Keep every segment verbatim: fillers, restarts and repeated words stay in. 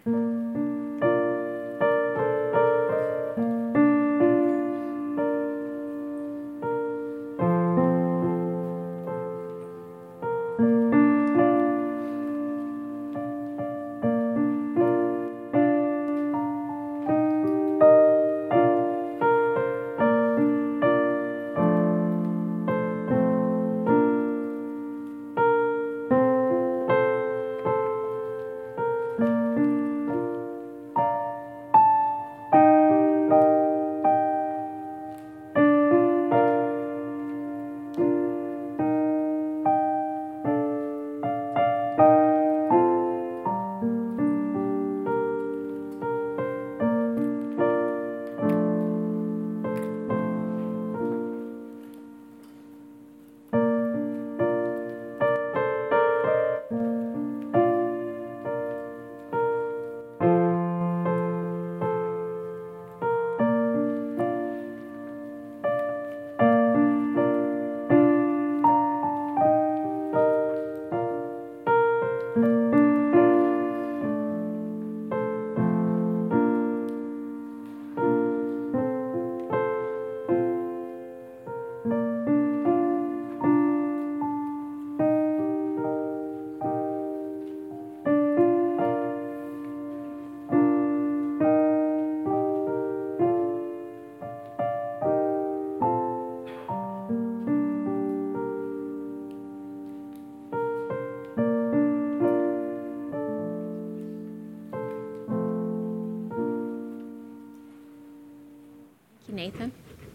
Nathan.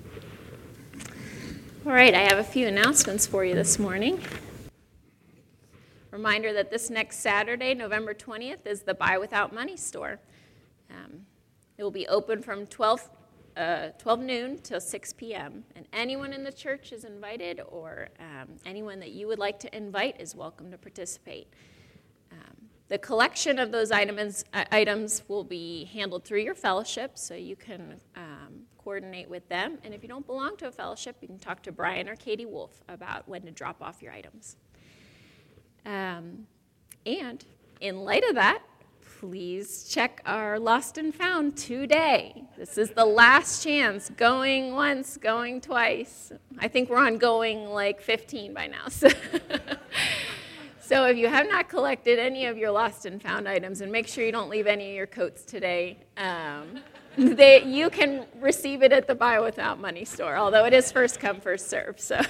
All right, I have a few announcements for you this morning. Reminder that this next Saturday, November twentieth, is the Buy Without Money store. Um, it will be open from twelve, uh, twelve noon till six p.m., and anyone in the church is invited, or um, anyone that you would like to invite is welcome to participate. Um, the collection of those items, uh, items will be handled through your fellowship, so you can um, coordinate with them. And if you don't belong to a fellowship, you can talk to Brian or Katie Wolf about when to drop off your items. Um, and in light of that, please check our Lost and Found today. This is the last chance, going once, going twice. I think we're on going like fifteen by now. So, so if you have not collected any of your Lost and Found items, and make sure you don't leave any of your coats today, um, they, you can receive it at the Buy Without Money store, although it is first come, first serve. So.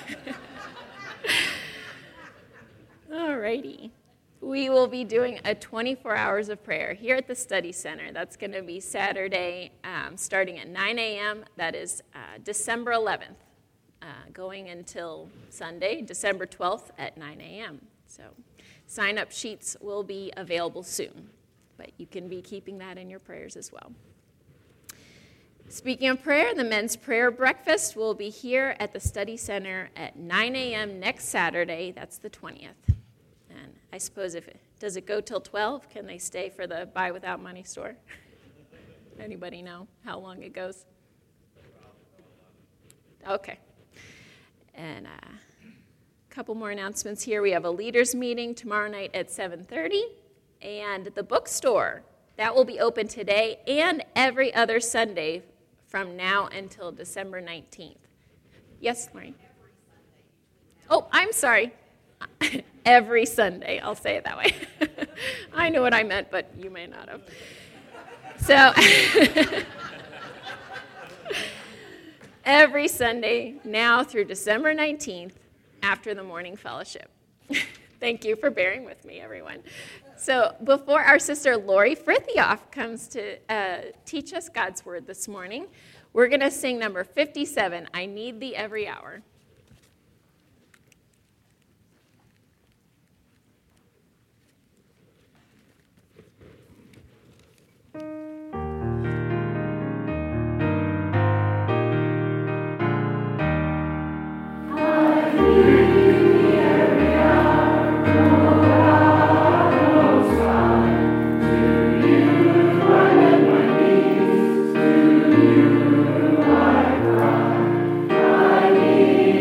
All righty. We will be doing a twenty-four hours of prayer here at the Study Center. That's going to be Saturday um, starting at nine a.m. That is uh, December eleventh, uh, going until Sunday, December twelfth at nine a.m. So sign-up sheets will be available soon, but you can be keeping that in your prayers as well. Speaking of prayer, the men's prayer breakfast will be here at the Study Center at nine a.m. next Saturday. That's the twentieth. And I suppose if it, does it go till twelve? Can they stay for the Buy Without Money store? Anybody know how long it goes? Okay. And uh, a couple more announcements here. We have a leaders meeting tomorrow night at seven thirty. And the bookstore, that will be open today and every other Sunday from now until December nineteenth. Yes, Maureen? Oh, I'm sorry. Every Sunday, I'll say it that way. I know what I meant, but you may not have. So, every Sunday now through December nineteenth after the morning fellowship. Thank you for bearing with me, everyone. So before our sister Lori Frithioff comes to uh, teach us God's Word this morning, we're going to sing number fifty-seven, I Need Thee Every Hour. I need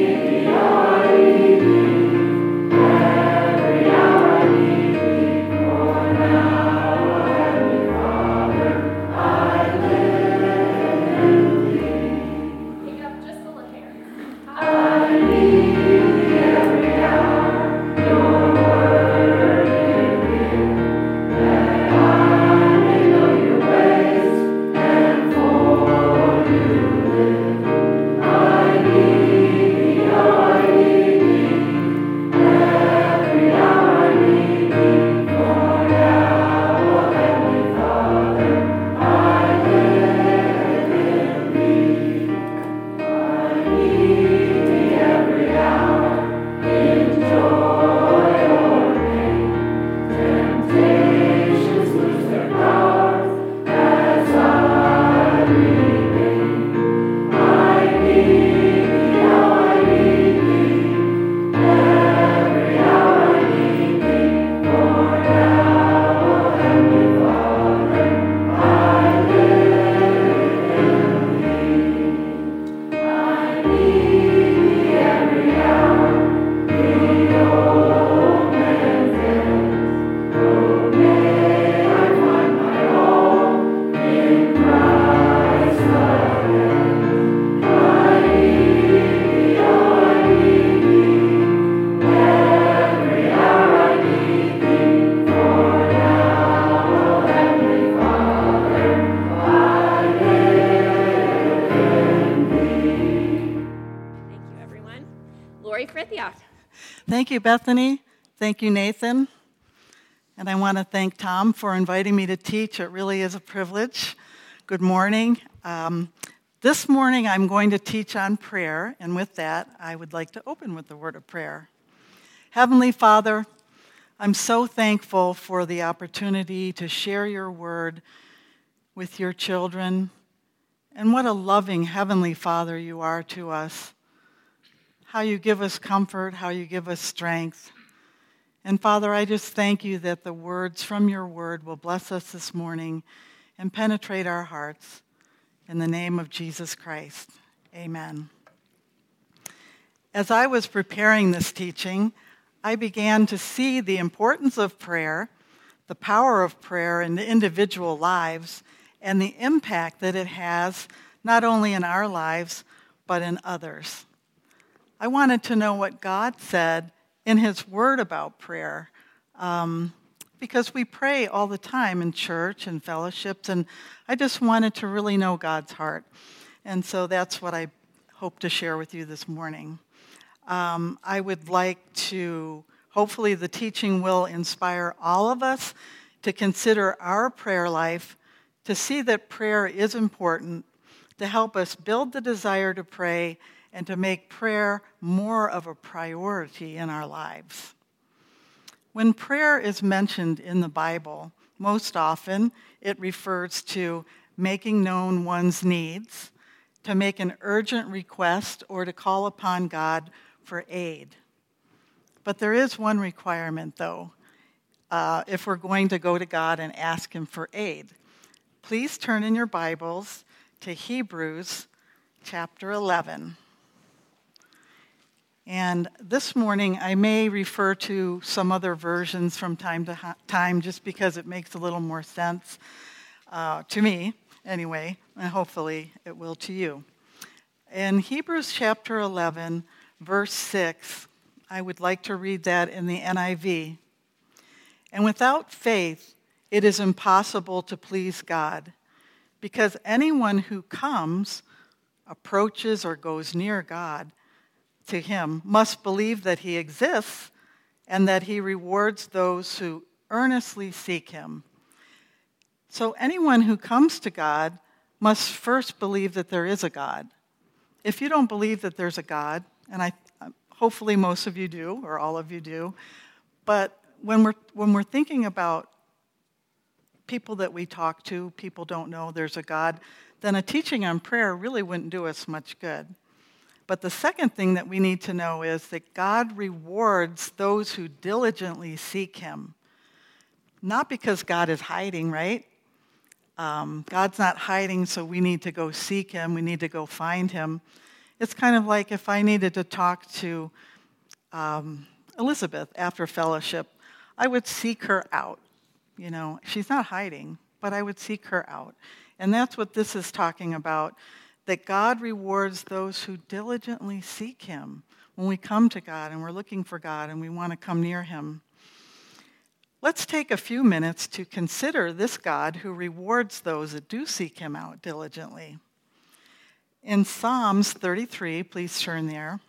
Thank you, Bethany. Thank you, Nathan. And I want to thank Tom for inviting me to teach. It really is a privilege. Good morning. Um, this morning I'm going to teach on prayer, and with that, I would like to open with the word of prayer. Heavenly Father, I'm so thankful for the opportunity to share your word with your children, and what a loving Heavenly Father you are to us. How you give us comfort, how you give us strength. And Father, I just thank you that the words from your word will bless us this morning and penetrate our hearts. In the name of Jesus Christ, amen. As I was preparing this teaching, I began to see the importance of prayer, the power of prayer in individual lives, and the impact that it has not only in our lives, but in others. I wanted to know what God said in his word about prayer, um, because we pray all the time in church and fellowships, and I just wanted to really know God's heart. And so that's what I hope to share with you this morning. Um, I would like to, hopefully the teaching will inspire all of us to consider our prayer life, to see that prayer is important, to help us build the desire to pray, and to make prayer more of a priority in our lives. When prayer is mentioned in the Bible, most often it refers to making known one's needs, to make an urgent request, or to call upon God for aid. But there is one requirement, though, uh, if we're going to go to God and ask him for aid. Please turn in your Bibles to Hebrews chapter eleven. And this morning I may refer to some other versions from time to ha- time just because it makes a little more sense uh, to me anyway, and hopefully it will to you. In Hebrews chapter eleven, verse six, I would like to read that in the N I V. And without faith, it is impossible to please God, because anyone who comes, approaches, or goes near God, to him, must believe that he exists and that he rewards those who earnestly seek him. So anyone who comes to God must first believe that there is a God. If you don't believe that there's a God, and I hopefully most of you do, or all of you do, but when we're when we're thinking about people that we talk to, people don't know there's a God, then a teaching on prayer really wouldn't do us much good. But the second thing that we need to know is that God rewards those who diligently seek him. Not because God is hiding, right? Um, God's not hiding, so we need to go seek him. We need to go find him. It's kind of like if I needed to talk to um, Elizabeth after fellowship, I would seek her out. You know, she's not hiding, but I would seek her out. And that's what this is talking about, that God rewards those who diligently seek him. When we come to God and we're looking for God and we want to come near him. Let's take a few minutes to consider this God who rewards those that do seek him out diligently. In Psalms thirty-three, please turn there.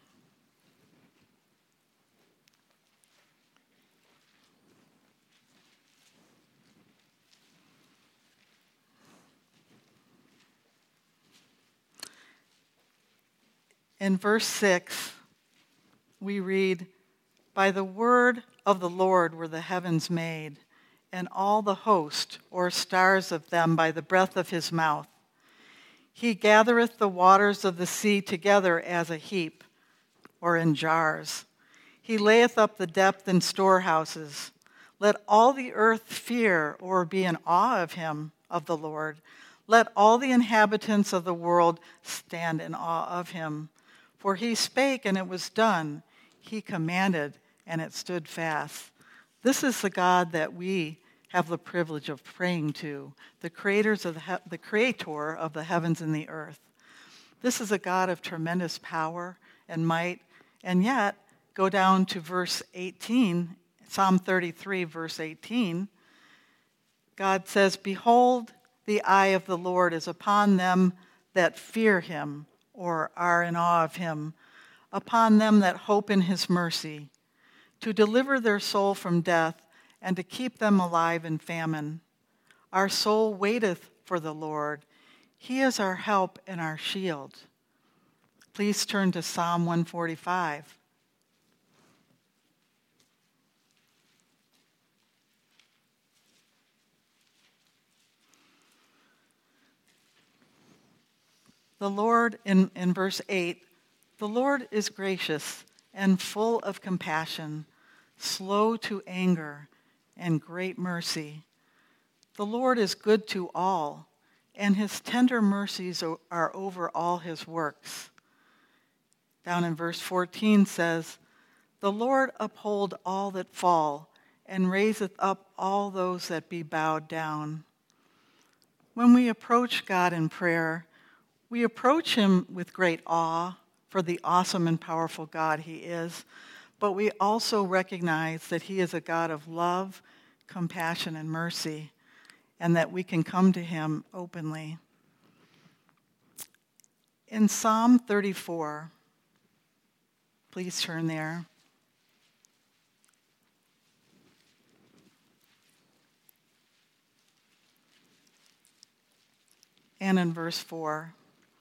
In verse six, we read, "By the word of the Lord were the heavens made, and all the host, or stars of them, by the breath of his mouth. He gathereth the waters of the sea together as a heap, or in jars. He layeth up the depth in storehouses. Let all the earth fear, or be in awe of him, of the Lord. Let all the inhabitants of the world stand in awe of him. For he spake, and it was done. He commanded, and it stood fast." This is the God that we have the privilege of praying to, the creators of the, he- the creator of the heavens and the earth. This is a God of tremendous power and might, and yet, go down to verse eighteen, Psalm thirty-three, verse eighteen. God says, "Behold, the eye of the Lord is upon them that fear him, or are in awe of him, upon them that hope in his mercy, to deliver their soul from death, and to keep them alive in famine. Our soul waiteth for the Lord. He is our help and our shield. Please turn to Psalm one forty-five. The Lord, in, in verse eight, the Lord is gracious and full of compassion, slow to anger, and great mercy. The Lord is good to all, and his tender mercies are over all his works. Down in verse fourteen says, the Lord uphold all that fall, and raiseth up all those that be bowed down. When we approach God in prayer, we approach him with great awe for the awesome and powerful God he is, but we also recognize that he is a God of love, compassion, and mercy, and that we can come to him openly. In Psalm thirty-four, please turn there. And in verse four,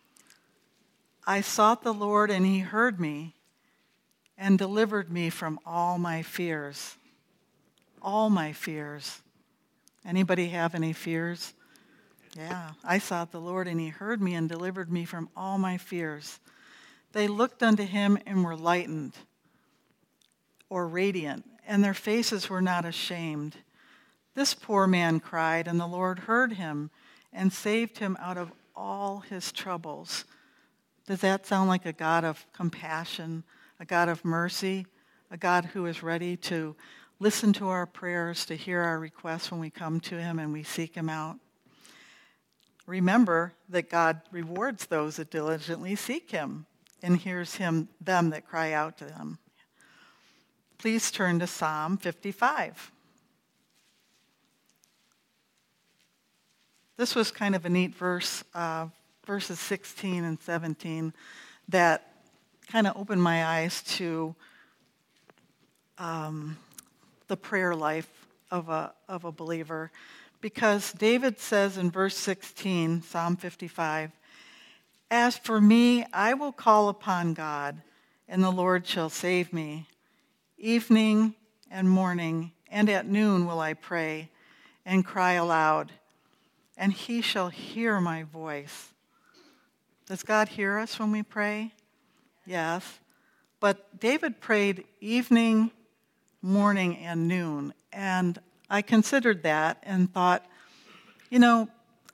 I sought the Lord, and he heard me and delivered me from all my fears. All my fears. Anybody have any fears? Yeah, I sought the Lord, and he heard me and delivered me from all my fears. They looked unto him and were lightened, or radiant, and their faces were not ashamed. This poor man cried, and the Lord heard him and saved him out of all his troubles. Does that sound like a God of compassion, a God of mercy, a God who is ready to listen to our prayers, to hear our requests when we come to him and we seek him out? Remember that God rewards those that diligently seek him and hears him, them that cry out to him. Please turn to Psalm fifty-five. This was kind of a neat verse, uh, verses sixteen and seventeen, that kind of opened my eyes to um, the prayer life of a, of a believer. Because David says in verse sixteen, Psalm fifty-five, as for me, I will call upon God, and the Lord shall save me. Evening and morning and at noon will I pray and cry aloud, and he shall hear my voice. Does God hear us when we pray? Yes. But David prayed evening, morning, and noon. And I considered that and thought, you know,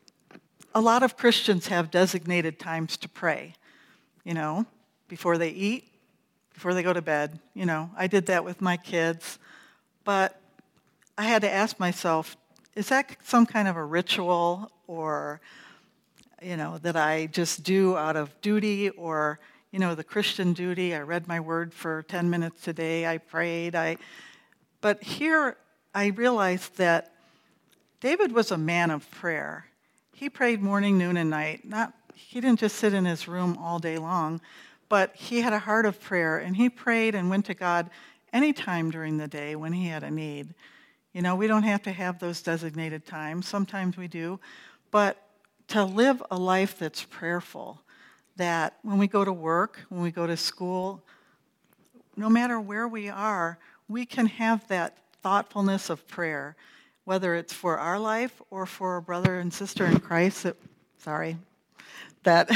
a lot of Christians have designated times to pray. You know, before they eat, before they go to bed. You know, I did that with my kids. But I had to ask myself, is that some kind of a ritual, or you know, that I just do out of duty, or, you know, the Christian duty? I read my word for ten minutes a day. I prayed. I, but here I realized that David was a man of prayer. He prayed morning, noon, and night. Not, he didn't just sit in his room all day long, but he had a heart of prayer, and he prayed and went to God any time during the day when he had a need. You know, we don't have to have those designated times. Sometimes we do. But to live a life that's prayerful, that when we go to work, when we go to school, no matter where we are, we can have that thoughtfulness of prayer, whether it's for our life or for a brother and sister in Christ that, sorry, that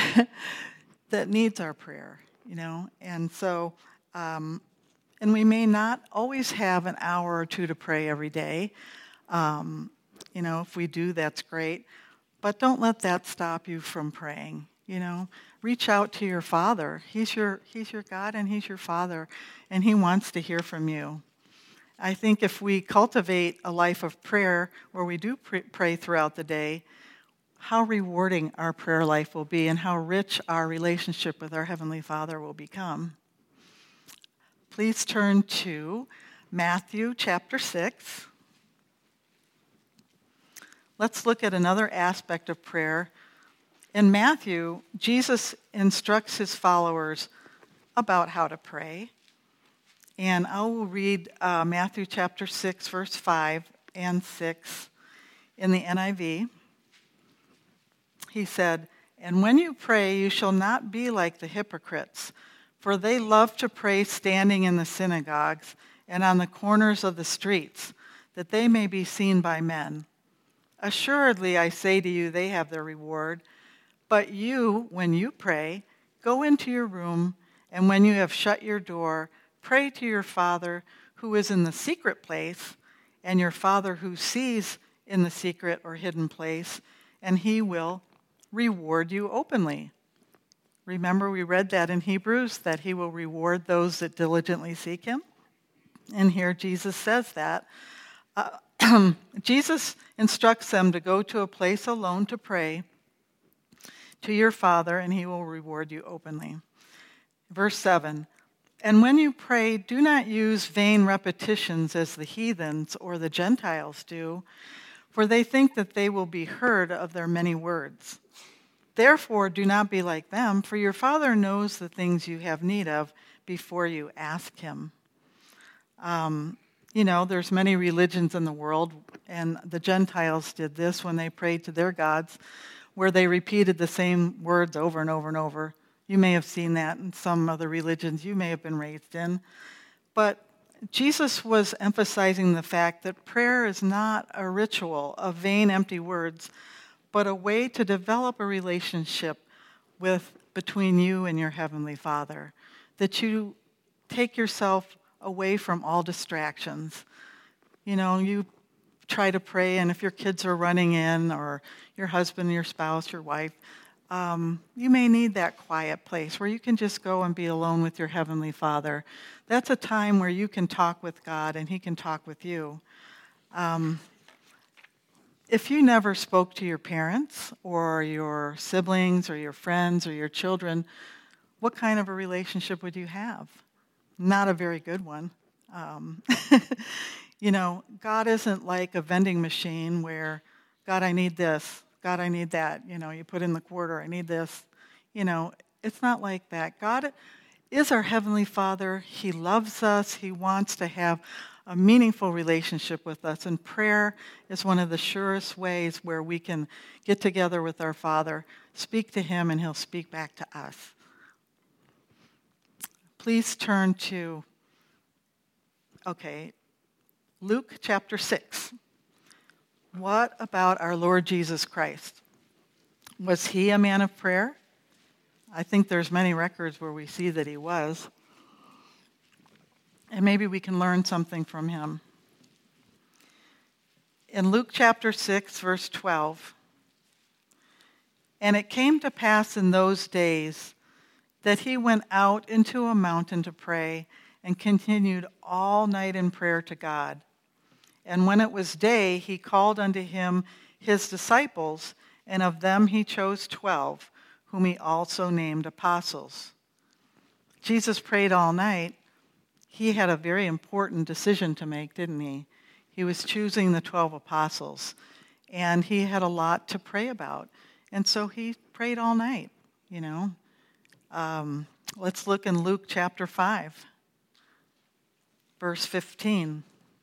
that needs our prayer, you know. And so, um, and we may not always have an hour or two to pray every day. Um, you know, if we do, that's great. But don't let that stop you from praying. You know, reach out to your Father. He's your He's your God, and He's your Father, and He wants to hear from you. I think if we cultivate a life of prayer where we do pray throughout the day, how rewarding our prayer life will be, and how rich our relationship with our Heavenly Father will become. Please turn to Matthew chapter six. Let's look at another aspect of prayer. In Matthew, Jesus instructs his followers about how to pray. And I will read uh, Matthew chapter six, verse five and six in the N I V. He said, "And when you pray, you shall not be like the hypocrites, for they love to pray standing in the synagogues and on the corners of the streets, that they may be seen by men. Assuredly, I say to you, they have their reward. But you, when you pray, go into your room, and when you have shut your door, pray to your Father who is in the secret place, and your Father who sees in the secret or hidden place, and he will reward you openly." Remember, we read that in Hebrews, that he will reward those that diligently seek him. And here Jesus says that. Uh, Jesus instructs them to go to a place alone to pray to your Father, and he will reward you openly. Verse seven, "And when you pray, do not use vain repetitions as the heathens or the Gentiles do, for they think that they will be heard of their many words. Therefore, do not be like them, for your Father knows the things you have need of before you ask him." Um, you know, there's many religions in the world, and the Gentiles did this when they prayed to their gods, where they repeated the same words over and over and over. You may have seen that in some other religions you may have been raised in. But Jesus was emphasizing the fact that prayer is not a ritual of vain, empty words, but a way to develop a relationship with between you and your Heavenly Father, that you take yourself away from all distractions. You know, you try to pray, and if your kids are running in, or your husband, your spouse, your wife, um, you may need that quiet place where you can just go and be alone with your Heavenly Father. That's a time where you can talk with God and he can talk with you. Um, if you never spoke to your parents or your siblings or your friends or your children, what kind of a relationship would you have? Not a very good one. Um, you know, God isn't like a vending machine where, God, I need this. God, I need that. You know, you put in the quarter, I need this. You know, it's not like that. God is our Heavenly Father. He loves us. He wants to have a meaningful relationship with us. And prayer is one of the surest ways where we can get together with our Father, speak to him, and he'll speak back to us. Please turn to, okay, Luke chapter six. What about our Lord Jesus Christ? Was he a man of prayer? I think there's many records where we see that he was. And maybe we can learn something from him. In Luke chapter six, verse twelve, "And it came to pass in those days that he went out into a mountain to pray and continued all night in prayer to God. And when it was day, he called unto him his disciples, and of them he chose twelve, whom he also named apostles." Jesus prayed all night. He had a very important decision to make, didn't he? He was choosing the twelve apostles, and he had a lot to pray about. And so he prayed all night, you know. Um, let's look in Luke chapter five, verse fifteen.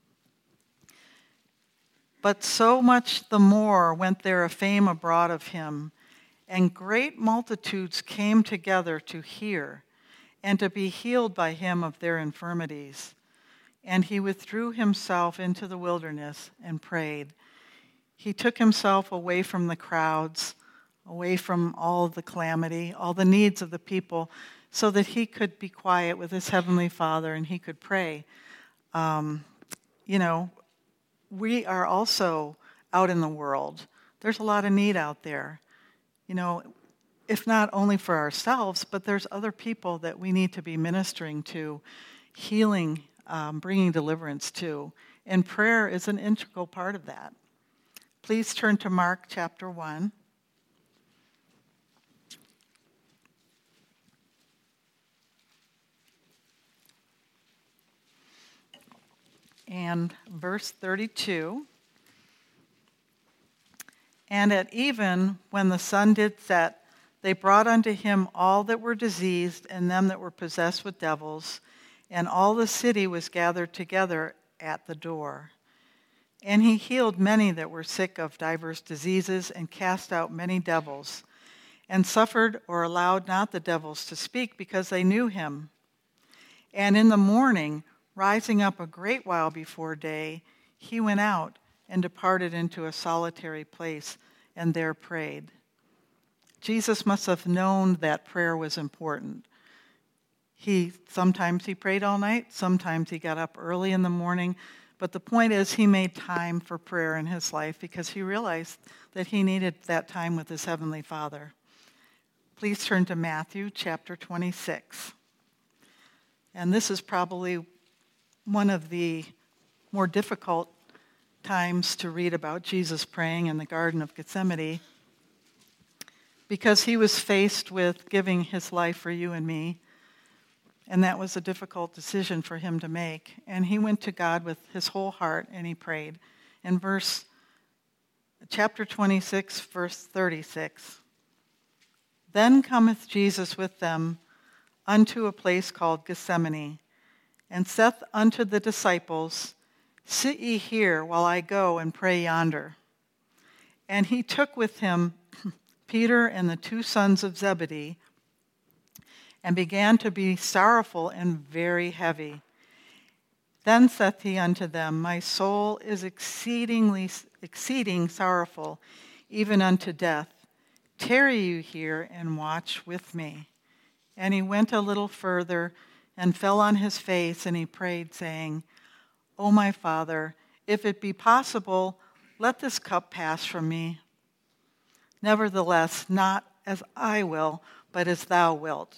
"But so much the more went there a fame abroad of him, and great multitudes came together to hear and to be healed by him of their infirmities. And he withdrew himself into the wilderness and prayed." He took himself away from the crowds, away from all the calamity, all the needs of the people, so that he could be quiet with his Heavenly Father and he could pray. Um, you know, we are also out in the world. There's a lot of need out there. You know, if not only for ourselves, but there's other people that we need to be ministering to, healing, um, bringing deliverance to. And prayer is an integral part of that. Please turn to Mark chapter one. And verse thirty-two. "And at even, when the sun did set, they brought unto him all that were diseased and them that were possessed with devils, and all the city was gathered together at the door. And he healed many that were sick of divers diseases, and cast out many devils, and suffered or allowed not the devils to speak, because they knew him. And in the morning, rising up a great while before day, he went out and departed into a solitary place, and there prayed. Jesus must have known that prayer was important. He sometimes he prayed all night, sometimes he got up early in the morning, but the point is he made time for prayer in his life because he realized that he needed that time with his Heavenly Father. Please turn to Matthew chapter twenty-six. And this is probably one of the more difficult times to read about Jesus praying in the Garden of Gethsemane, because he was faced with giving his life for you and me, and that was a difficult decision for him to make. And he went to God with his whole heart, and he prayed. In verse, chapter twenty-six, verse thirty-six, "Then cometh Jesus with them unto a place called Gethsemane, and saith unto the disciples, Sit ye here while I go and pray yonder. And he took with him Peter and the two sons of Zebedee, and began to be sorrowful and very heavy. Then saith he unto them, My soul is exceedingly exceeding sorrowful, even unto death. Tarry you here and watch with me. And he went a little further and fell on his face, and he prayed, saying, O my Father, if it be possible, let this cup pass from me. Nevertheless, not as I will, but as thou wilt.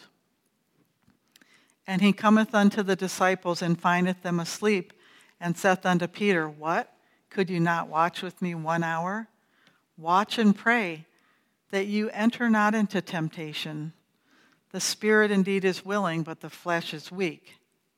And he cometh unto the disciples, and findeth them asleep, and saith unto Peter, What? Could you not watch with me one hour? Watch and pray, that you enter not into temptation. The spirit indeed is willing, but the flesh is weak.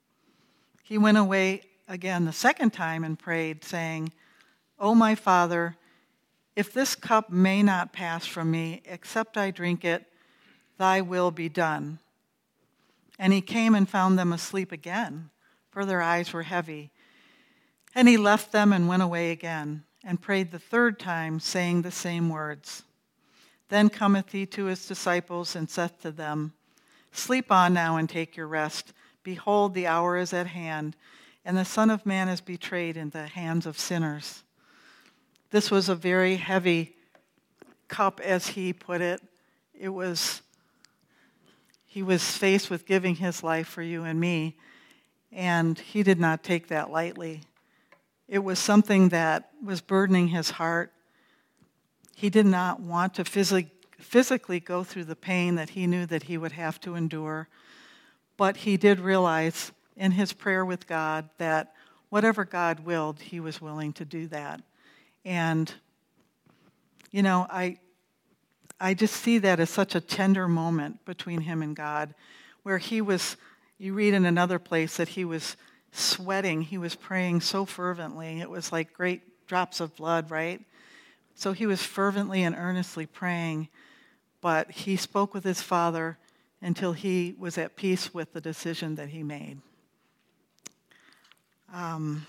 He went away again the second time and prayed, saying, O my Father, if this cup may not pass from me, except I drink it, thy will be done. And he came and found them asleep again, for their eyes were heavy. And he left them and went away again, and prayed the third time, saying the same words. Then cometh he to his disciples, and saith to them, Sleep on now and take your rest. Behold, the hour is at hand, and the Son of Man is betrayed into the hands of sinners. This was a very heavy cup, as he put it. It was, he was faced with giving his life for you and me, and he did not take that lightly. It was something that was burdening his heart. He did not want to physically, physically go through the pain that he knew that he would have to endure, but he did realize in his prayer with God that whatever God willed, he was willing to do that. And, you know, I I just see that as such a tender moment between him and God, where he was, you read in another place that he was sweating, he was praying so fervently, it was like great drops of blood, right? So he was fervently and earnestly praying, but he spoke with his Father until he was at peace with the decision that he made. Um,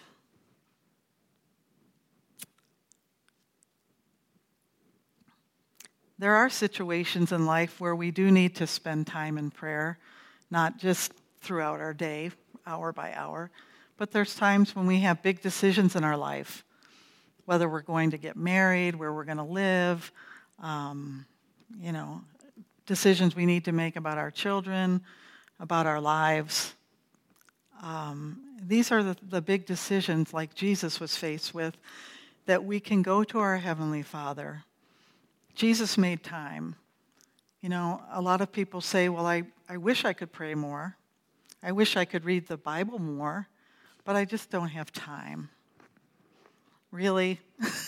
there are situations in life where we do need to spend time in prayer, not just throughout our day, hour by hour, but there's times when we have big decisions in our life, whether we're going to get married, where we're going to live, um, you know, decisions we need to make about our children, about our lives. Um, these are the, the big decisions, like Jesus was faced with, that we can go to our Heavenly Father. Jesus made time. You know, a lot of people say, well, I, I wish I could pray more. I wish I could read the Bible more, but I just don't have time. Really?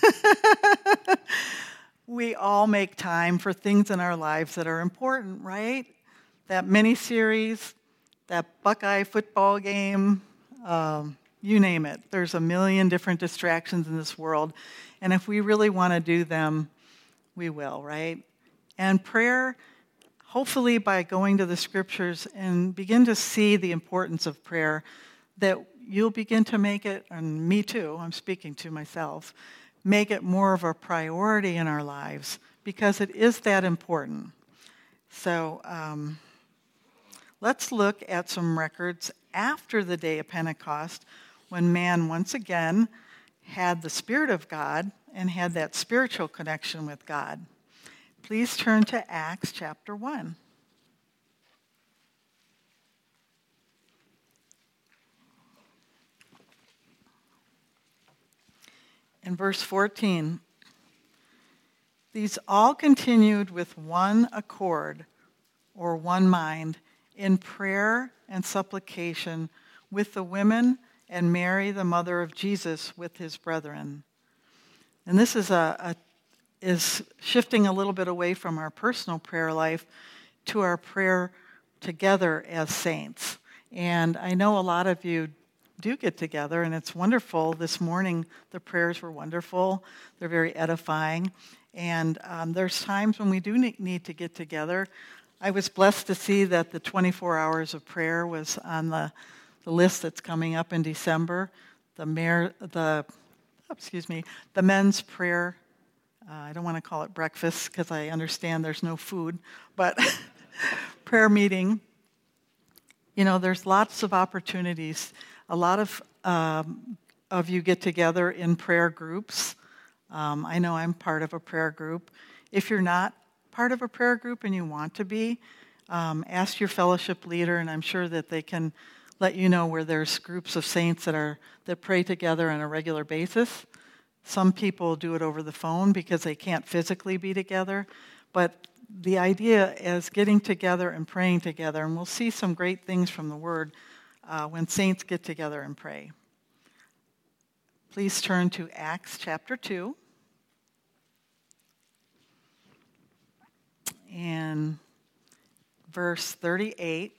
We all make time for things in our lives that are important, right? That miniseries, that Buckeye football game, um, you name it. There's a million different distractions in this world, and if we really want to do them, we will, right? And prayer hopefully by going to the scriptures and begin to see the importance of prayer, that you'll begin to make it, and me too, I'm speaking to myself, make it more of a priority in our lives, because it is that important. So um, let's look at some records after the day of Pentecost, when man once again had the Spirit of God and had that spiritual connection with God. Please turn to Acts chapter one. In verse fourteen, these all continued with one accord, or one mind, in prayer and supplication with the women and Mary, the mother of Jesus, with his brethren. And this is a, a is shifting a little bit away from our personal prayer life to our prayer together as saints. And I know a lot of you do get together, and it's wonderful. This morning, the prayers were wonderful. They're very edifying. And um, there's times when we do need to get together. I was blessed to see that the twenty-four hours of prayer was on the, the list that's coming up in December. The mayor, the excuse me, the men's prayer. Uh, I don't want to call it breakfast because I understand there's no food, but prayer meeting. You know, there's lots of opportunities. A lot of um, of you get together in prayer groups. Um, I know I'm part of a prayer group. If you're not part of a prayer group and you want to be, um, ask your fellowship leader, and I'm sure that they can let you know where there's groups of saints that are that pray together on a regular basis. Some people do it over the phone because they can't physically be together, but the idea is getting together and praying together, and we'll see some great things from the Word uh, when saints get together and pray. Please turn to Acts chapter two. And verse thirty-eight.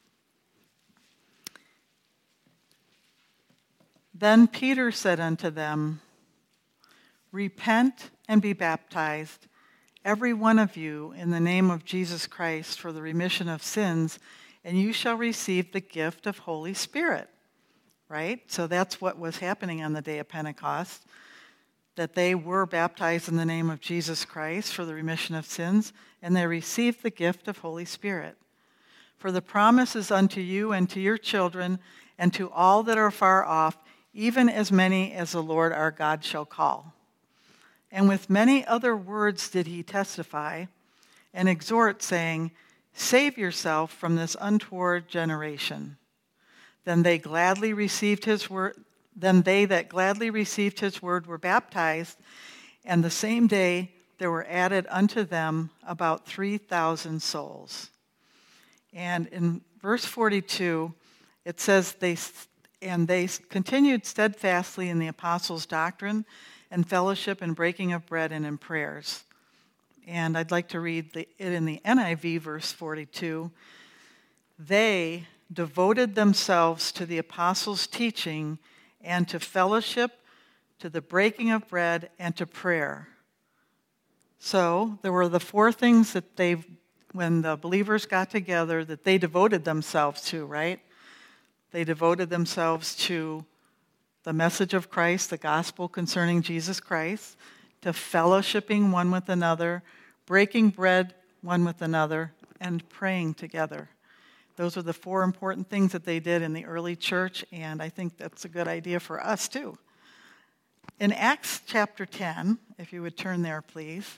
Then Peter said unto them, Repent and be baptized, every one of you, in the name of Jesus Christ for the remission of sins, and you shall receive the gift of Holy Spirit. Right? So that's what was happening on the day of Pentecost, that they were baptized in the name of Jesus Christ for the remission of sins, and they received the gift of Holy Spirit. For the promise is unto you and to your children and to all that are far off, even as many as the Lord our God shall call. And with many other words did he testify and exhort, saying, Save yourself from this untoward generation. Then they gladly received his word. Then they that gladly received his word were baptized, and the same day there were added unto them about three thousand souls. And in verse forty-two, it says, they and they continued steadfastly in the apostles' doctrine and fellowship and breaking of bread and in prayers. And I'd like to read the, it in the N I V, verse forty-two. They devoted themselves to the apostles' teaching and to fellowship, to the breaking of bread, and to prayer. So there were the four things that they, when the believers got together, that they devoted themselves to, right? They devoted themselves to the message of Christ, the gospel concerning Jesus Christ, to fellowshipping one with another, breaking bread one with another, and praying together. Those are the four important things that they did in the early church, and I think that's a good idea for us too. In Acts chapter ten, if you would turn there, please.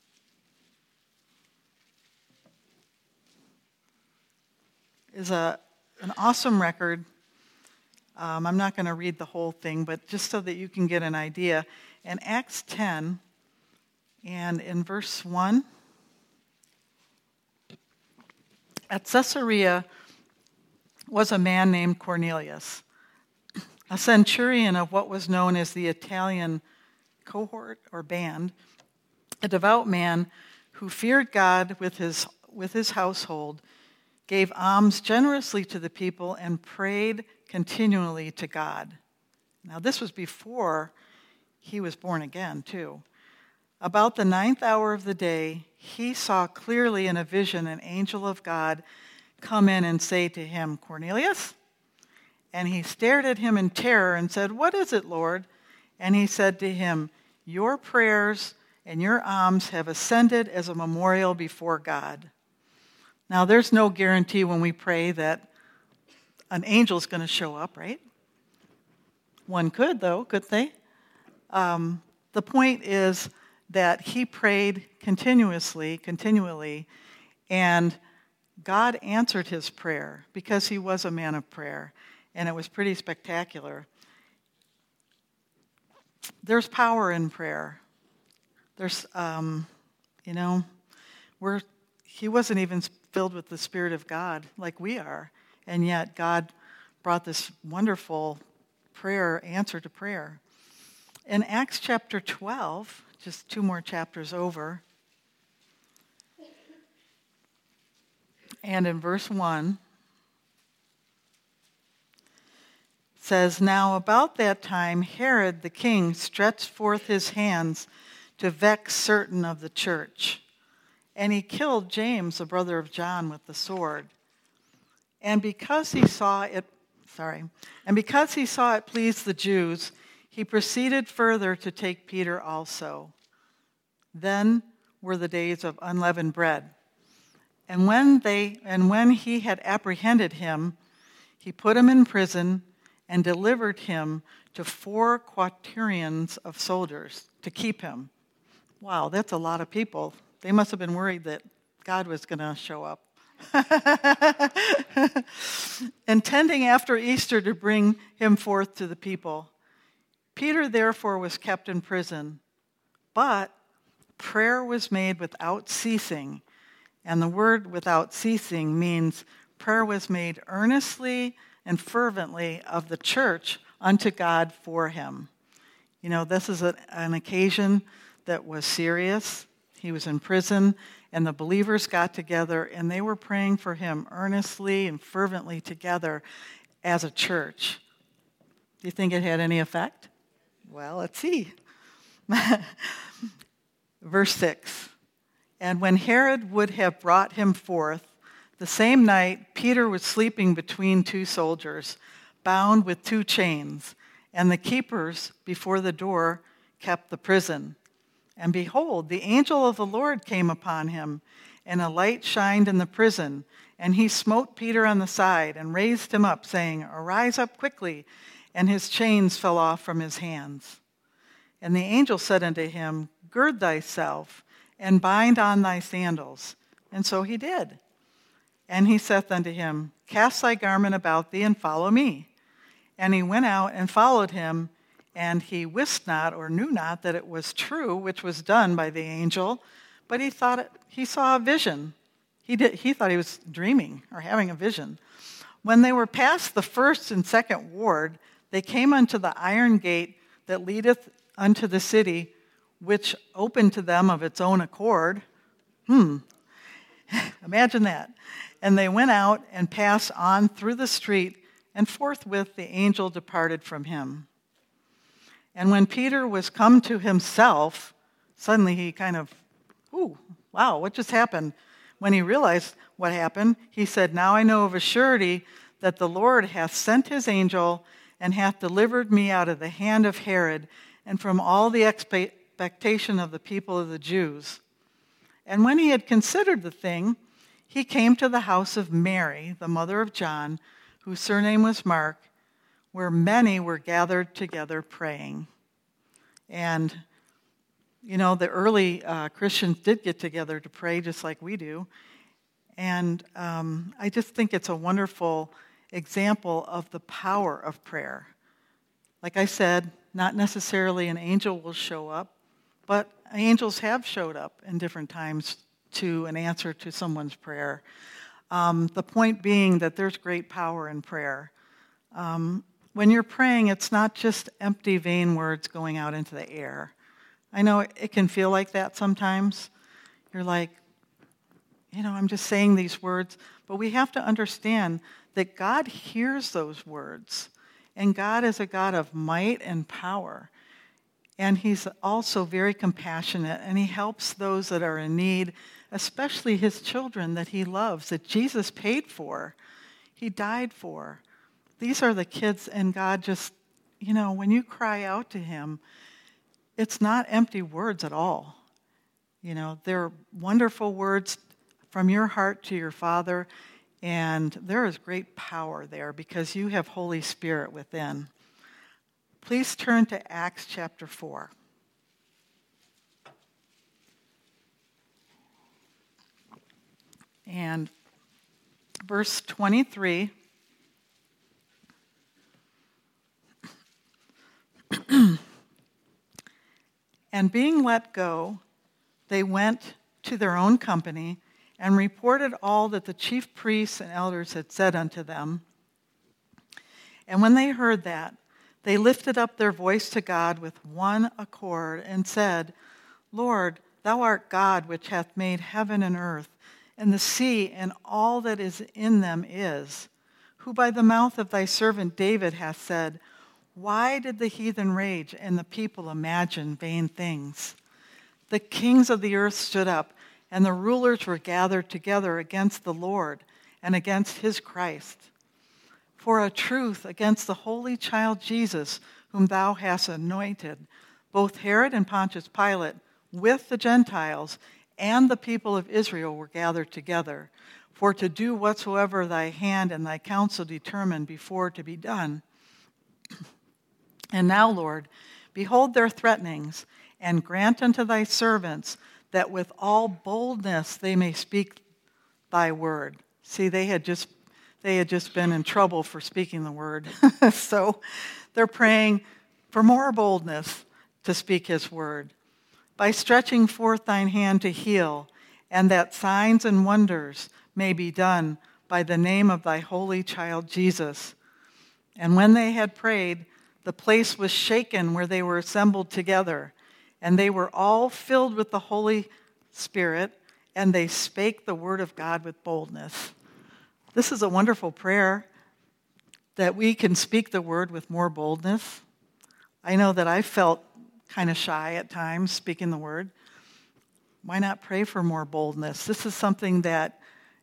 Is a an awesome record. Um, I'm not going to read the whole thing, but just so that you can get an idea. In Acts ten, and in verse one, at Caesarea was a man named Cornelius, a centurion of what was known as the Italian cohort or band, a devout man who feared God with his, with his household, gave alms generously to the people, and prayed continually to God. Now, this was before he was born again, too. About the ninth hour of the day, he saw clearly in a vision an angel of God come in and say to him, Cornelius? And he stared at him in terror and said, What is it, Lord? And he said to him, Your prayers and your alms have ascended as a memorial before God. Now, there's no guarantee when we pray that an angel's going to show up, right? One could, though, couldn't they? Um, the point is that he prayed continuously, continually, and God answered his prayer because he was a man of prayer, and it was pretty spectacular. There's power in prayer. There's, um, you know, we're, he wasn't even filled with the Spirit of God like we are, and yet God brought this wonderful prayer, answer to prayer. In Acts chapter twelve, just two more chapters over, and in verse one, says, Now about that time Herod the king stretched forth his hands to vex certain of the church, and he killed James, the brother of John, with the sword. And because he saw it, sorry, and because he saw it pleased the Jews, he proceeded further to take Peter also. Then were the days of unleavened bread. And when they and when he had apprehended him, he put him in prison and delivered him to four quaternions of soldiers to keep him. Wow, that's a lot of people. They must have been worried that God was going to show up. Intending after Easter to bring him forth to the people. Peter therefore was kept in prison, but prayer was made without ceasing. And the word without ceasing means prayer was made earnestly and fervently of the church unto God for him. You know, this is a, an occasion that was serious. He was in prison, and the believers got together, and they were praying for him earnestly and fervently together as a church. Do you think it had any effect? Well, let's see. Verse six. And when Herod would have brought him forth, the same night Peter was sleeping between two soldiers, bound with two chains, and the keepers before the door kept the prison. And behold, the angel of the Lord came upon him, and a light shined in the prison. And he smote Peter on the side and raised him up, saying, Arise up quickly. And his chains fell off from his hands. And the angel said unto him, Gird thyself, and bind on thy sandals. And so he did. And he saith unto him, Cast thy garment about thee, and follow me. And he went out and followed him, and he wist not or knew not that it was true, which was done by the angel, but he thought it, he saw a vision. He did, he thought he was dreaming or having a vision. When they were past the first and second ward, they came unto the iron gate that leadeth unto the city, which opened to them of its own accord. Hmm. Imagine that. And they went out and passed on through the street, and forthwith the angel departed from him. And when Peter was come to himself, suddenly he kind of, ooh, wow, what just happened? When he realized what happened, he said, Now I know of a surety that the Lord hath sent his angel and hath delivered me out of the hand of Herod and from all the expectation of the people of the Jews. And when he had considered the thing, he came to the house of Mary, the mother of John, whose surname was Mark, where many were gathered together praying. And, you know, the early uh, Christians did get together to pray just like we do. And um, I just think it's a wonderful example of the power of prayer. Like I said, not necessarily an angel will show up, but angels have showed up in different times to an answer to someone's prayer. Um, the point being that there's great power in prayer. Um, when you're praying, it's not just empty, vain words going out into the air. I know it, it can feel like that sometimes. You're like, you know, I'm just saying these words, but we have to understand that God hears those words, and God is a God of might and power. And he's also very compassionate, and he helps those that are in need, especially his children that he loves, that Jesus paid for, he died for. These are the kids, and God just, you know, when you cry out to him, it's not empty words at all. You know, they're wonderful words from your heart to your Father, and there is great power there because you have Holy Spirit within. Please turn to Acts chapter four. And verse twenty-three. And being let go, they went to their own company and reported all that the chief priests and elders had said unto them. And when they heard that, they lifted up their voice to God with one accord and said, Lord, thou art God which hath made heaven and earth, and the sea and all that is in them is, who by the mouth of thy servant David hath said, why did the heathen rage and the people imagine vain things? The kings of the earth stood up, and the rulers were gathered together against the Lord and against his Christ. For a truth against the holy child Jesus, whom thou hast anointed, both Herod and Pontius Pilate, with the Gentiles and the people of Israel were gathered together, for to do whatsoever thy hand and thy counsel determined before to be done. And now, Lord, behold their threatenings, and grant unto thy servants that with all boldness they may speak thy word. See, they had just they had just been in trouble for speaking the word. So they're praying for more boldness to speak his word. By stretching forth thine hand to heal, and that signs and wonders may be done by the name of thy holy child Jesus. And when they had prayed, the place was shaken where they were assembled together, and they were all filled with the Holy Spirit, and they spake the word of God with boldness. This is a wonderful prayer that we can speak the word with more boldness. I know that I felt kind of shy at times speaking the word. Why not pray for more boldness? This is something that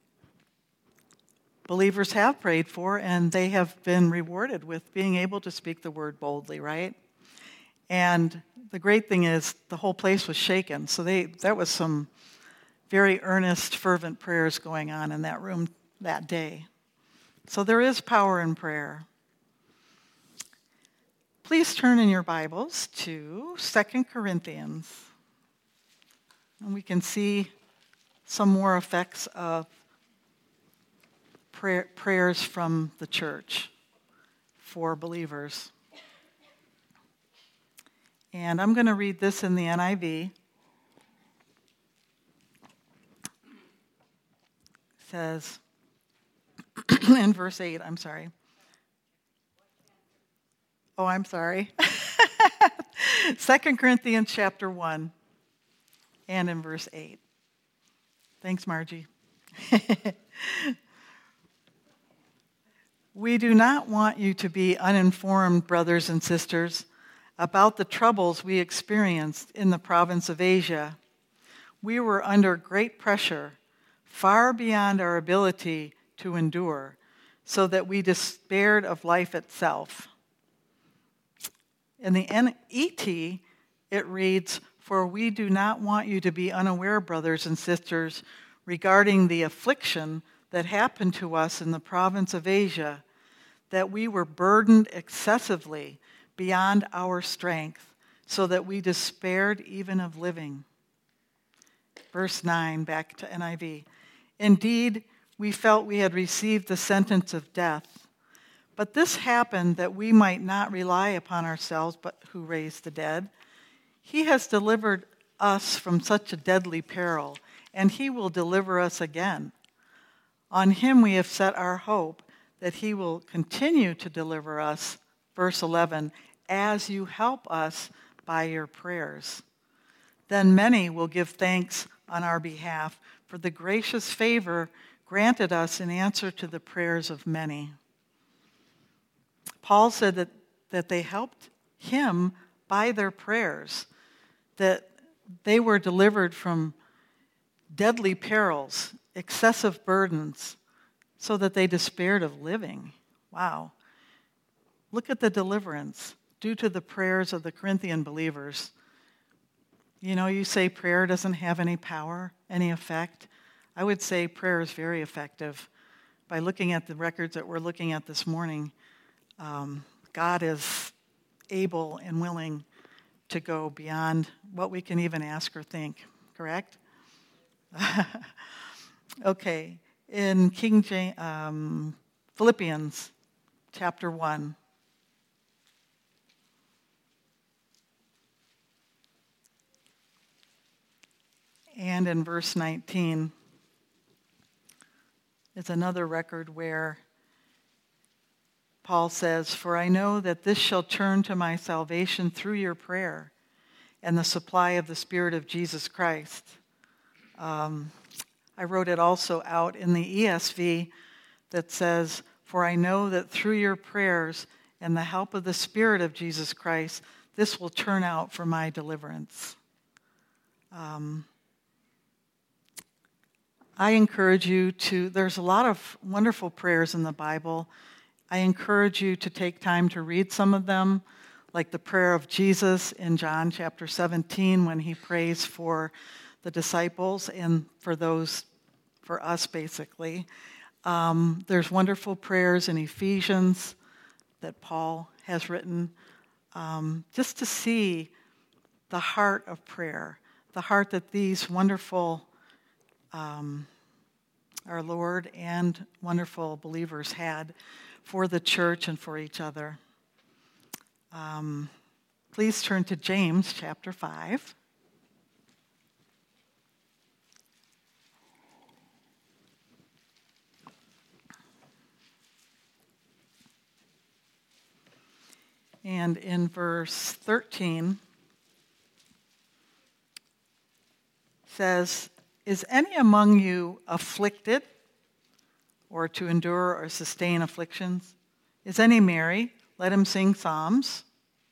believers have prayed for, and they have been rewarded with being able to speak the word boldly, right? And the great thing is the whole place was shaken. So they that was some very earnest, fervent prayers going on in that room that day. So there is power in prayer. Please turn in your Bibles to Second Corinthians. And we can see some more effects of prayer, prayers from the church for believers. And I'm going to read this in the N I V. It says, in verse eight, I'm sorry. Oh, I'm sorry. Second Corinthians chapter one, and in verse eight. Thanks, Margie. We do not want you to be uninformed, brothers and sisters, about the troubles we experienced in the province of Asia. We were under great pressure, far beyond our ability to endure, so that we despaired of life itself. In the N E T, it reads, for we do not want you to be unaware, brothers and sisters, regarding the affliction that happened to us in the province of Asia, that we were burdened excessively beyond our strength, so that we despaired even of living. Verse nine, back to N I V. Indeed, we felt we had received the sentence of death. But this happened that we might not rely upon ourselves, but who raised the dead. He has delivered us from such a deadly peril, and he will deliver us again. On him we have set our hope that he will continue to deliver us, verse eleven, as you help us by your prayers. Then many will give thanks on our behalf for the gracious favor granted us in answer to the prayers of many. Paul said that, that they helped him by their prayers that they were delivered from deadly perils, excessive burdens, so that they despaired of living. Wow. Look at the deliverance due to the prayers of the Corinthian believers. You know, you say prayer doesn't have any power, any effect. I would say prayer is very effective. By looking at the records that we're looking at this morning, um, God is able and willing to go beyond what we can even ask or think, correct? Okay, in King James, um, Philippians chapter one. And in verse nineteen, it's another record where Paul says, "For I know that this shall turn to my salvation through your prayer and the supply of the Spirit of Jesus Christ." Um, I wrote it also out in the E S V that says, "For I know that through your prayers and the help of the Spirit of Jesus Christ, this will turn out for my deliverance." Um, I encourage you to, there's a lot of wonderful prayers in the Bible. I encourage you to take time to read some of them, like the prayer of Jesus in John chapter seventeen when he prays for the disciples and for those, for us basically. Um, there's wonderful prayers in Ephesians that Paul has written, um, just to see the heart of prayer, the heart that these wonderful Um, our Lord and wonderful believers had for the church and for each other. Um, please turn to James chapter five. And in verse thirteen says, "Is any among you afflicted, or to endure or sustain afflictions? Is any merry? Let him sing psalms."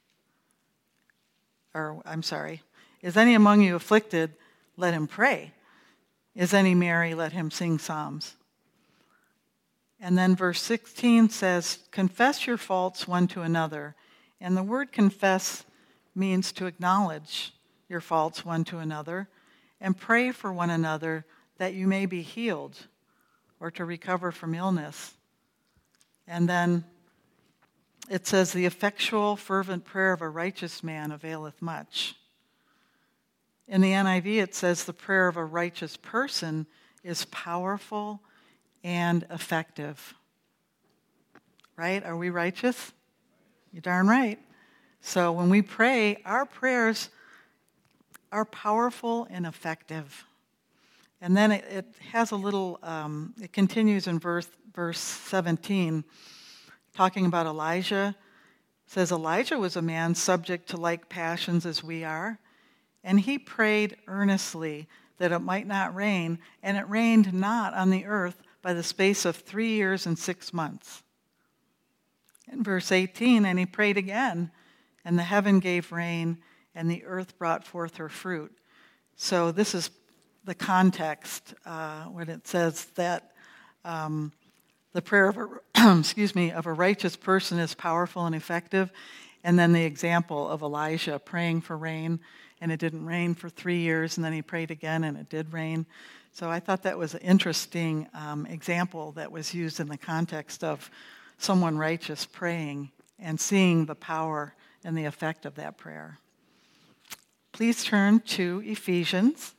Or, I'm sorry. "Is any among you afflicted? Let him pray. Is any merry? Let him sing psalms." And then verse sixteen says, "Confess your faults one to another." And the word confess means to acknowledge your faults one to another, and pray for one another that you may be healed or to recover from illness. And then it says, "The effectual, fervent prayer of a righteous man availeth much." In the N I V, it says the prayer of a righteous person is powerful and effective. Right? Are we righteous? You're darn right. So when we pray, our prayers are powerful and effective. And then it, it has a little, um, it continues in verse, verse seventeen, talking about Elijah. It says, "Elijah was a man subject to like passions as we are, and he prayed earnestly that it might not rain, and it rained not on the earth by the space of three years and six months. In verse eighteen, "And he prayed again, and the heaven gave rain, and the earth brought forth her fruit." So this is the context uh, when it says that um, the prayer of a, excuse me, of a righteous person is powerful and effective, and then the example of Elijah praying for rain, and it didn't rain for three years, and then he prayed again, and it did rain. So I thought that was an interesting um, example that was used in the context of someone righteous praying and seeing the power and the effect of that prayer. Please turn to Ephesians.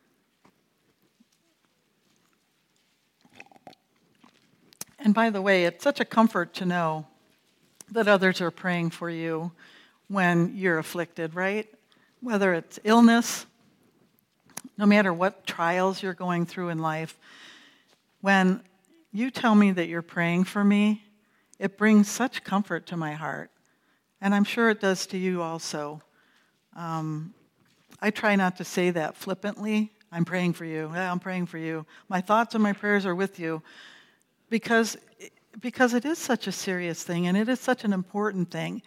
And by the way, it's such a comfort to know that others are praying for you when you're afflicted, right? Whether it's illness, no matter what trials you're going through in life, when you tell me that you're praying for me, it brings such comfort to my heart. And I'm sure it does to you also. Um, I try not to say that flippantly. I'm praying for you. Yeah, I'm praying for you. My thoughts and my prayers are with you. Because, because it is such a serious thing, and it is such an important thing.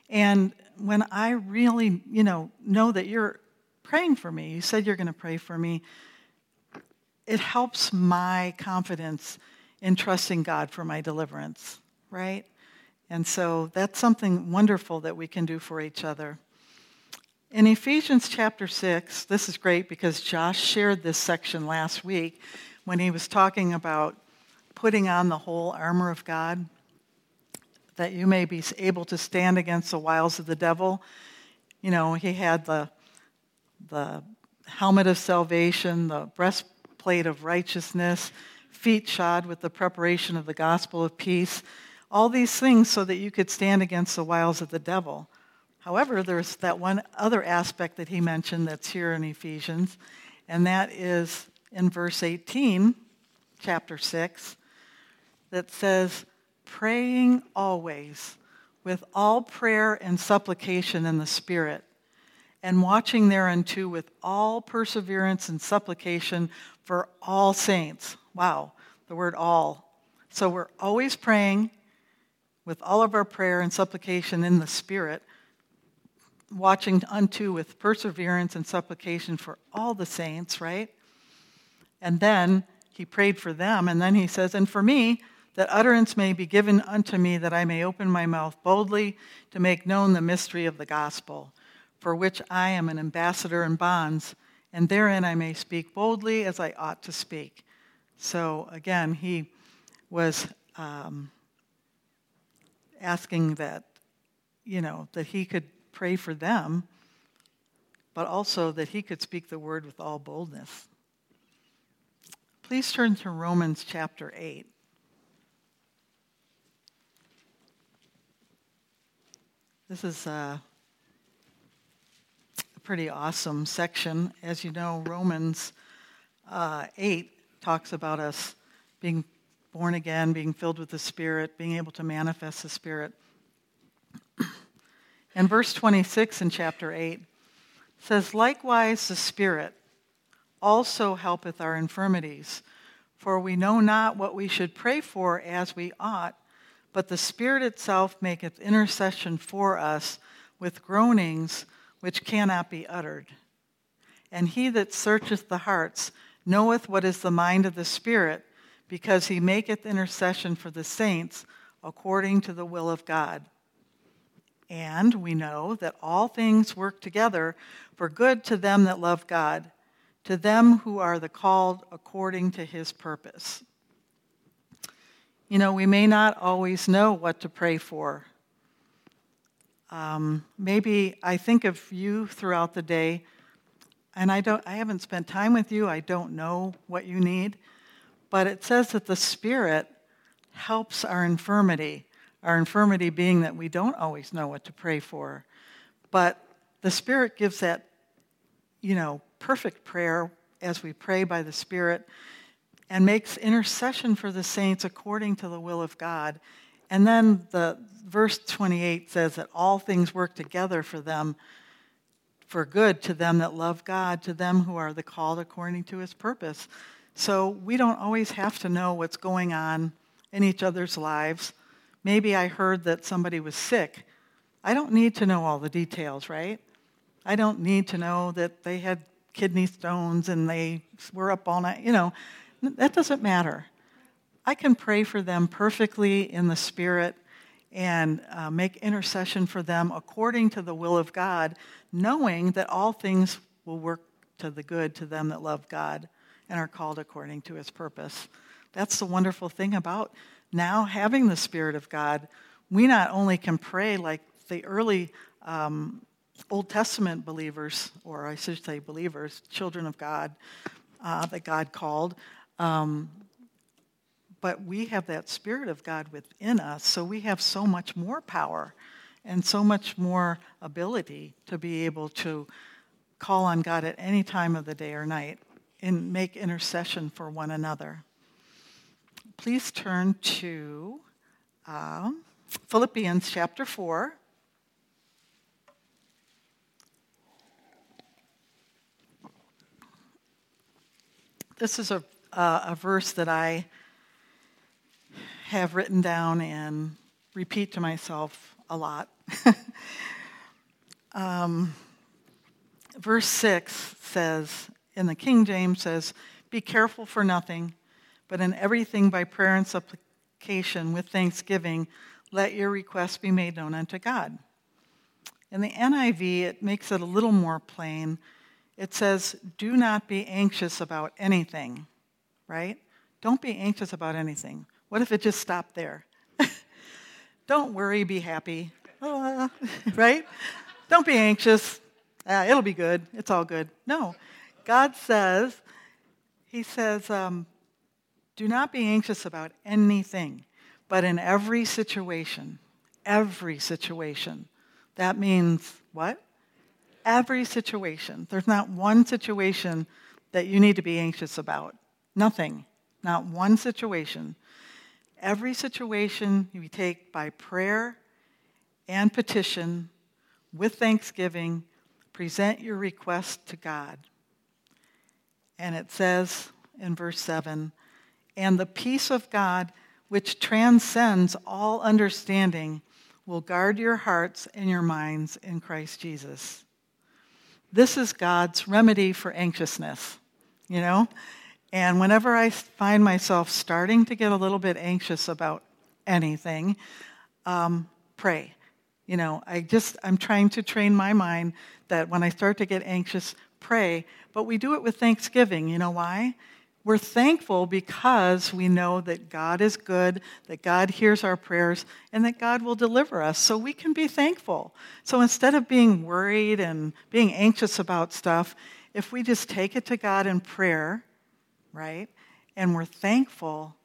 And when I really, you know, know that you're praying for me, you said you're going to pray for me, it helps my confidence in trusting God for my deliverance, right? And so that's something wonderful that we can do for each other. In Ephesians chapter six, this is great because Josh shared this section last week when he was talking about putting on the whole armor of God, that you may be able to stand against the wiles of the devil. You know, he had the, the helmet of salvation, the breastplate of righteousness, feet shod with the preparation of the gospel of peace, all these things so that you could stand against the wiles of the devil. However, there's that one other aspect that he mentioned that's here in Ephesians, and that is in verse eighteen, chapter six, that says, praying always with all prayer and supplication in the Spirit, and watching thereunto with all perseverance and supplication for all saints. Wow, the word all. So we're always praying with all of our prayer and supplication in the Spirit, watching unto with perseverance and supplication for all the saints, right? And then he prayed for them, and then he says, and for me, that utterance may be given unto me, that I may open my mouth boldly to make known the mystery of the gospel, for which I am an ambassador in bonds, and therein I may speak boldly as I ought to speak. So again, he was um, asking that, you know, that he could pray for them, but also that he could speak the word with all boldness. Please turn to Romans chapter eight. This is a pretty awesome section. As you know, Romans uh, eight talks about us being born again, being filled with the Spirit, being able to manifest the Spirit. And verse twenty-six in chapter eight says, likewise the Spirit also helpeth our infirmities, for we know not what we should pray for as we ought, but the Spirit itself maketh intercession for us with groanings which cannot be uttered. And he that searcheth the hearts knoweth what is the mind of the Spirit, because he maketh intercession for the saints according to the will of God. And we know that all things work together for good to them that love God, to them who are the called according to his purpose. You know, we may not always know what to pray for. Um, maybe I think of you throughout the day, and I don't. I haven't spent time with you. I don't know what you need. But it says that the Spirit helps our infirmity. Our infirmity being that we don't always know what to pray for. But the Spirit gives that, you know, perfect prayer as we pray by the Spirit, and makes intercession for the saints according to the will of God. And then the verse twenty-eight says that all things work together for them, for good to them that love God, to them who are the called according to his purpose. So we don't always have to know what's going on in each other's lives. Maybe I heard that somebody was sick. I don't need to know all the details, right? I don't need to know that they had kidney stones and they were up all night. You know, that doesn't matter. I can pray for them perfectly in the Spirit and uh, make intercession for them according to the will of God, knowing that all things will work to the good to them that love God and are called according to his purpose. That's the wonderful thing about now having the Spirit of God. We not only can pray like the early um, Old Testament believers, or I should say believers, children of God, uh, that God called, um, but we have that Spirit of God within us, so we have so much more power and so much more ability to be able to call on God at any time of the day or night and make intercession for one another. Please turn to uh, Philippians chapter four. This is a, uh, a verse that I have written down and repeat to myself a lot. um, verse six says, in the King James says, "Be careful for nothing, but in everything by prayer and supplication with thanksgiving, let your requests be made known unto God." In the N I V, it makes it a little more plain. It says, "Do not be anxious about anything," right? Don't be anxious about anything. What if it just stopped there? Don't worry, be happy, uh, right? Don't be anxious. Ah, it'll be good. It's all good. No. God says, he says, um, do not be anxious about anything, but in every situation, every situation. That means what? Every situation. There's not one situation that you need to be anxious about. Nothing. Not one situation. Every situation you take by prayer and petition with thanksgiving, present your request to God. And it says in verse seven, "And the peace of God, which transcends all understanding, will guard your hearts and your minds in Christ Jesus." This is God's remedy for anxiousness, you know? And whenever I find myself starting to get a little bit anxious about anything, um, pray. You know, I just, I'm trying to train my mind that when I start to get anxious, pray. But we do it with thanksgiving. You know why? We're thankful because we know that God is good, that God hears our prayers, and that God will deliver us. So we can be thankful. So instead of being worried and being anxious about stuff, if we just take it to God in prayer, right, and we're thankful,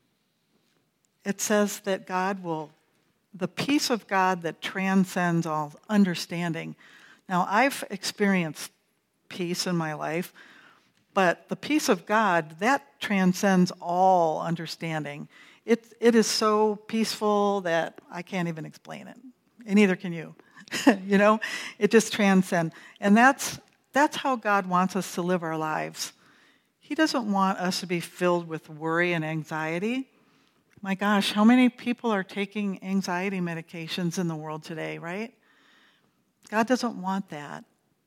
it says that God will, the peace of God that transcends all understanding. Now, I've experienced peace in my life, but the peace of God, that transcends all understanding. It, it is so peaceful that I can't even explain it, and neither can you. You know, it just transcends. And that's, that's how God wants us to live our lives. He doesn't want us to be filled with worry and anxiety. My gosh, how many people are taking anxiety medications in the world today, right? God doesn't want that.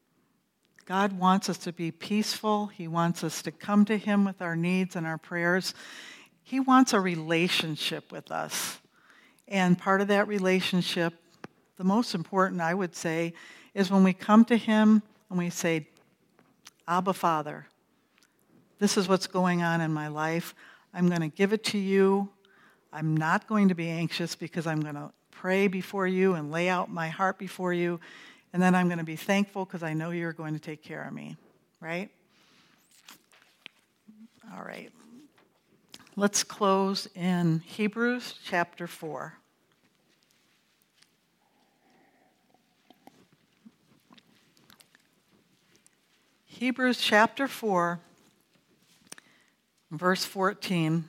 God wants us to be peaceful. He wants us to come to him with our needs and our prayers. He wants a relationship with us. And part of that relationship, the most important, I would say, is when we come to him and we say, "Abba, Father, this is what's going on in my life. I'm going to give it to you. I'm not going to be anxious because I'm going to pray before you and lay out my heart before you. And then I'm going to be thankful because I know you're going to take care of me," right? All right. Let's close in Hebrews chapter four. Hebrews chapter four. Verse fourteen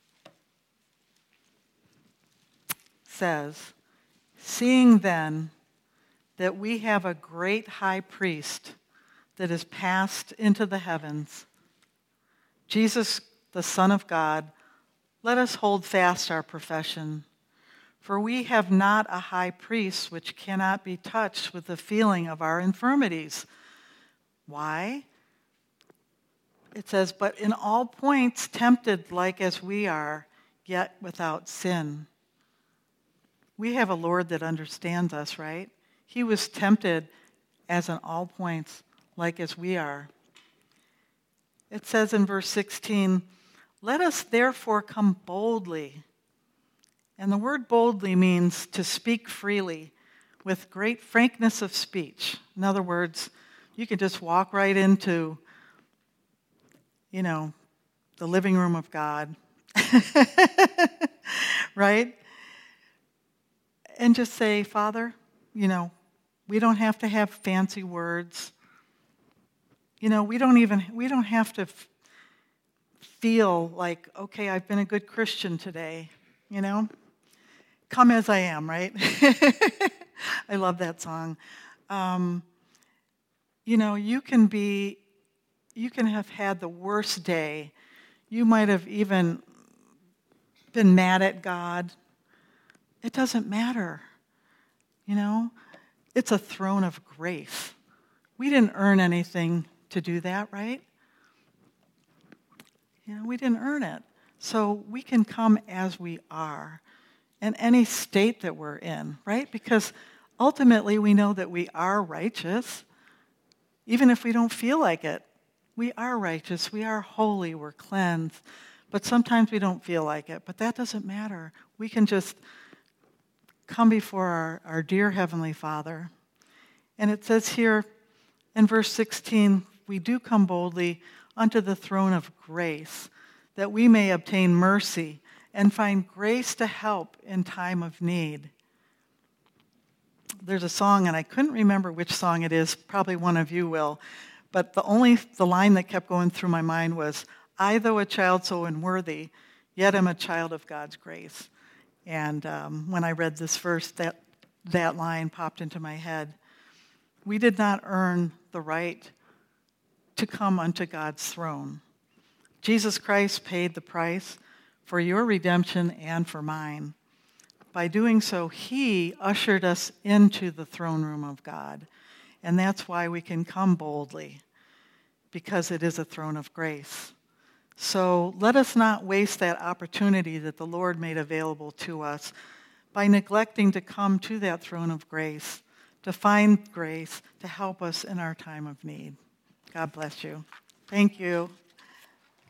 says, "Seeing then that we have a great high priest that is passed into the heavens, Jesus, the Son of God, let us hold fast our profession. For we have not a high priest which cannot be touched with the feeling of our infirmities." Why? It says, "But in all points tempted like as we are, yet without sin." We have a Lord that understands us, right? He was tempted as in all points like as we are. It says in verse sixteen, "Let us therefore come boldly." And the word boldly means to speak freely with great frankness of speech. In other words, you can just walk right into, you know, the living room of God, right? And just say, "Father, you know, we don't have to have fancy words. You know, we don't even, we don't have to f- feel like, okay, I've been a good Christian today, you know? Come as I am," right? I love that song. Um, you know, you can be, you can have had the worst day. You might have even been mad at God. It doesn't matter. You know, it's a throne of grace. We didn't earn anything to do that, right? You know, we didn't earn it. So we can come as we are in any state that we're in, right? Because ultimately we know that we are righteous, even if we don't feel like it. We are righteous, we are holy, we're cleansed, but sometimes we don't feel like it. But that doesn't matter. We can just come before our, our dear Heavenly Father. And it says here in verse sixteen, we do come boldly unto the throne of grace, that we may obtain mercy and find grace to help in time of need. There's a song, and I couldn't remember which song it is, probably one of you will, but the only the line that kept going through my mind was, I, though a child so unworthy, yet am a child of God's grace. And um, when I read this verse, that, that line popped into my head. We did not earn the right to come unto God's throne. Jesus Christ paid the price for your redemption and for mine. By doing so, he ushered us into the throne room of God. And that's why we can come boldly, because it is a throne of grace. So let us not waste that opportunity that the Lord made available to us by neglecting to come to that throne of grace, to find grace to help us in our time of need. God bless you. Thank you.